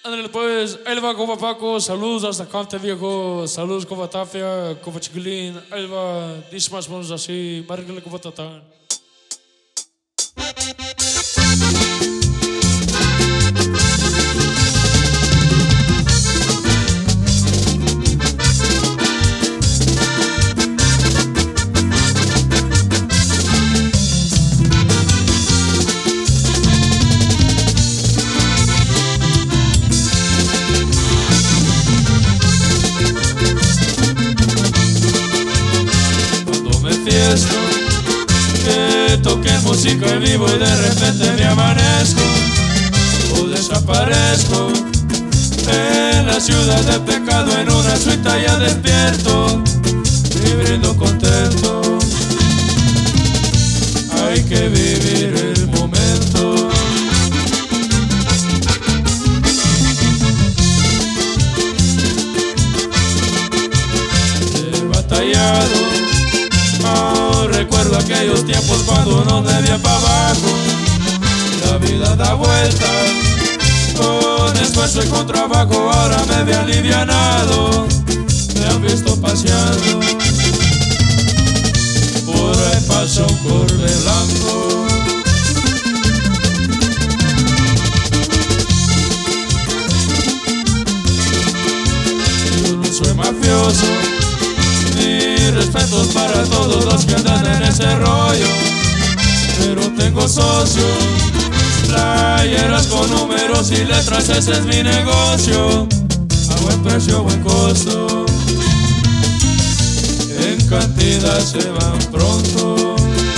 Ándale pues, ahí le va compa Paco, saludos hasta Cante viejo, saludos compa Tafia, compa Chiquilín, ahí le va, dice más o menos así, márquele compa Tatán. Que toque música en vivo y de repente me amanezco o desaparezco en la ciudad del pecado, en una suite ya despierto y brindo contento. Hay que vivir el momento. He batallado. Recuerdo aquellos tiempos cuando uno debía para abajo. La vida da vueltas, con esfuerzo y con trabajo. Ahora me ve alivianado, me han visto paseando. Por ahí pasa un Corvette blanco. Yo no soy mafioso, respetos para todos los que andan en ese rollo, pero tengo socios, playeras con números y letras, ese es mi negocio, a buen precio, buen costo, en cantidad se van pronto.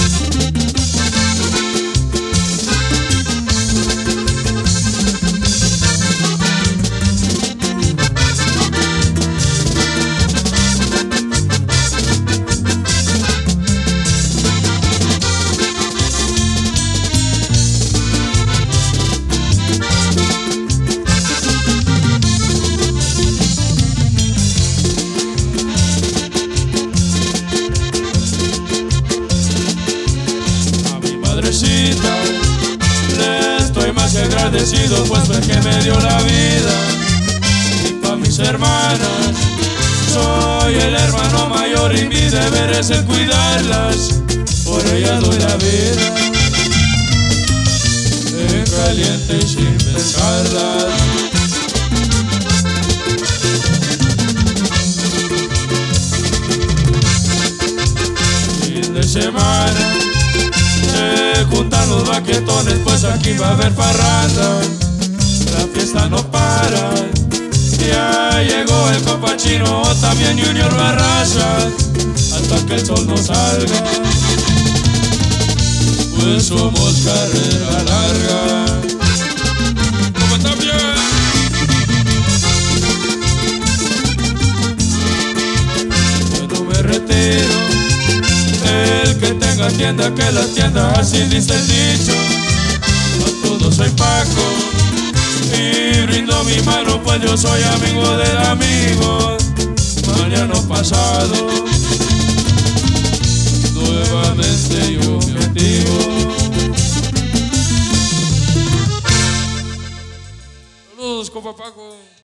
Le estoy más que agradecido, pues fue que me dio la vida. Y pa' mis hermanas, soy el hermano mayor y mi deber es el cuidarlas. Por ellas doy la vida, en caliente y sin pensarlas. Fin de semana se juntan los baquetones, pues aquí va a haber parranda. La fiesta no para, ya llegó el compa Chino, también Junior Barraza, hasta que el sol no salga, pues somos carrera larga. ¿Cómo está bien? Bueno, me retiro. El que tenga tienda, que la tienda, así dice el dicho. A todos soy Paco y brindo mi mano, pues yo soy amigo del amigo. Mañana pasado, nuevamente yo me activo. Saludos compa Paco.